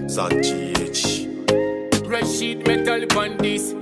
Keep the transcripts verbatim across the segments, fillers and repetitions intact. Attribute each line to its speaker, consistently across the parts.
Speaker 1: Zach G H.
Speaker 2: Rashid Metal Bandits.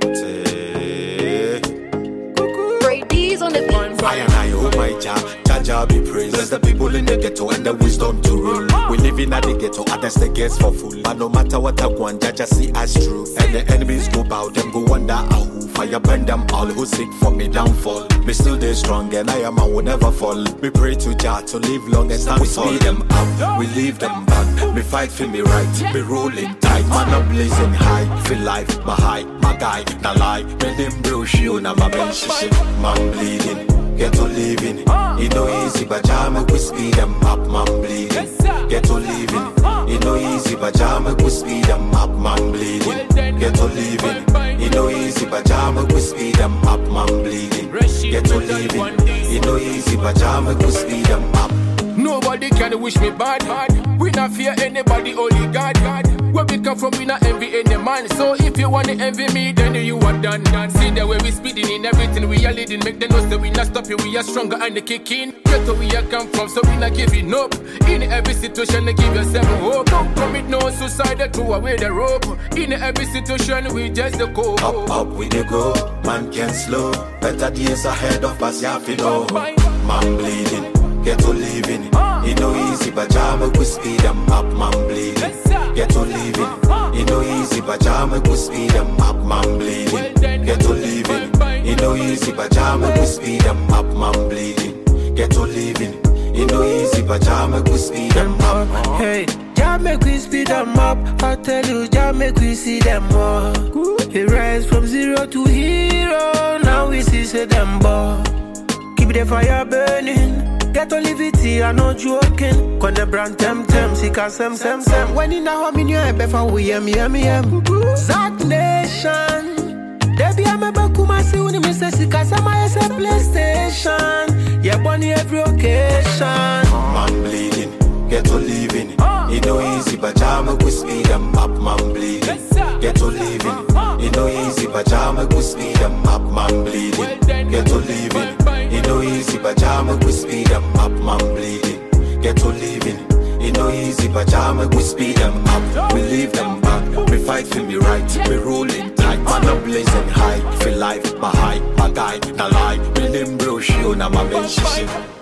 Speaker 3: Brady's on the beat.
Speaker 1: I and I, oh my Jah, Jah Jah be praised. There's the people in the ghetto and the wisdom to rule. We live in the ghetto, others the gets for full. But no matter what I want, Jah Jah see us true. And the enemies go bow, them go wonder how. Fire burn them all who seek for me downfall. Me still they strong and I am I will never fall. Me pray to Jah to live long and stand. We speed them up, we leave them back. Me fight for me right, me rolling tight. Man I'm blazing high, feel life, my high, my guy, na lie. Me them bro shoe na my bench shit. Man bleeding, get to living. It no easy but Jah make we speed them up. Man bleeding, get to living. It no easy but Jah make we speed them up. Man bleeding, get to living. It no easy but Jah make we speed them up. Man bleeding, get to living. It no easy but Jah make we speed them up.
Speaker 2: Nobody can wish me bad. We not fear anybody, only God. Where we come from, we not envy any man. So if you wanna envy me, then you are done. See the way we speeding in everything we are leading. Make them know that we not stopping, we are stronger and the kicking. Get where we are come from, so we not giving up. In every situation, they give yourself hope. Don't commit no suicide, throw away the rope. In every situation, we just the go.
Speaker 1: Up, up we dey go, man can slow. Better days ahead of us, you have to know. Man bleeding, get to living. It no easy, but Jah make we speed them up. Man bleeding, get to living. It no easy, but Jah make we speed them up. Man bleeding, get to living. It no easy, but Jah make we speed them up. Man bleeding, get to living. It no easy, but Jah make we speed them up.
Speaker 4: Hey, Jah make we speed them up. I tell you, Jah make we see them more. We rise from zero to hero. Now we see say them more. Keep the fire burning. Get to live it here, I'm not joking. When the brand tem tem, see ka sem sem sem. When in a home in your head, before we yam yam yam. Zach Nation. Debbie I'm a bakuma see when you say see ka sem I say PlayStation. Yeah, bunny every occasion.
Speaker 1: Man bleeding, get to living. It no easy, but Jah make we speed them up. Man bleeding, get to living. It no easy, but Jah make we speed them up. Man bleeding, get to living. It no easy, but Jah make we speed them up. Man bleeding, get to living. It no easy, but Jah make we speed them up. We leave them back, we fight for me right. We rolling tight, man I'm blazing high. Feel life, my high, my guy, na lie. Me them bro show na my bench shit.